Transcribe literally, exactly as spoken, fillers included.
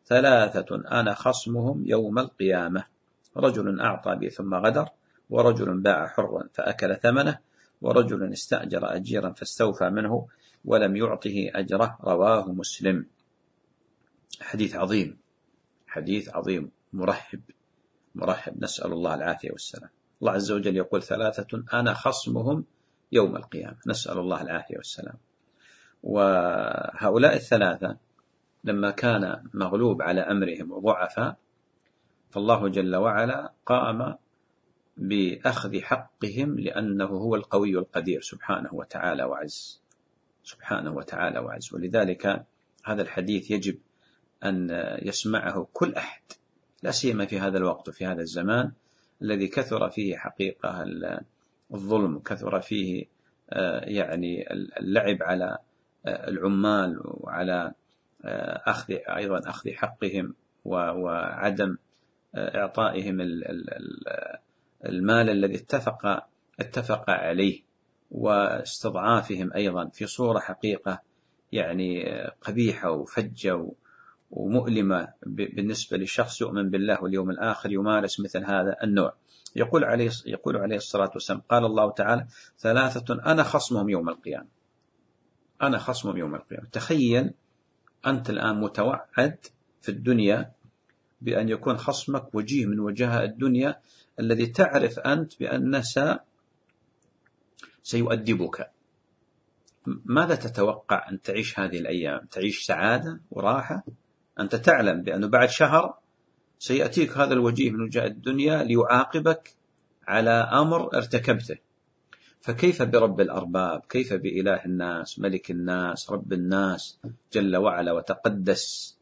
ثلاثة أنا خصمهم يوم القيامة: رجل أعطى بي ثم غدر، ورجل باع حرا فأكل ثمنه، ورجل استأجر أجيرا فاستوفى منه ولم يعطه أجره. رواه مسلم. حديث عظيم، حديث عظيم مرحب مرحب، نسأل الله العافية والسلام. الله عز وجل يقول: ثلاثة أنا خصمهم يوم القيامة، نسأل الله العافية والسلام. وهؤلاء الثلاثة لما كان مغلوب على أمرهم وضعفاء، فالله جل وعلا قام بأخذ حقهم، لأنه هو القوي القدير سبحانه وتعالى وعز، سبحانه وتعالى وعز. ولذلك هذا الحديث يجب أن يسمعه كل أحد، لا سيما في هذا الوقت وفي هذا الزمان الذي كثر فيه حقيقة الظلم، كثر فيه يعني اللعب على العمال، وعلى أخذ أيضا أخذ حقهم وعدم إعطائهم المال الذي اتفق اتفق عليه، واستضعافهم أيضا في صورة حقيقة يعني قبيحة وفجة ومؤلمة بالنسبة لشخص يؤمن بالله واليوم الآخر يمارس مثل هذا النوع. يقول عليه يقول عليه الصلاة والسلام: قال الله تعالى: ثلاثة أنا خصمهم يوم القيامة، أنا خصمهم يوم القيامة. تخيل أنت الآن متوعد في الدنيا بأن يكون خصمك وجيه من وجهاء الدنيا، الذي تعرف أنت بأنه سيؤدبك. ماذا تتوقع أن تعيش هذه الأيام؟ تعيش سعادة وراحة؟ أنت تعلم بأنه بعد شهر سيأتيك هذا الوجيه من وجهاء الدنيا ليعاقبك على أمر ارتكبته. فكيف برب الأرباب؟ كيف بإله الناس، ملك الناس، رب الناس جل وعلا وتقدس،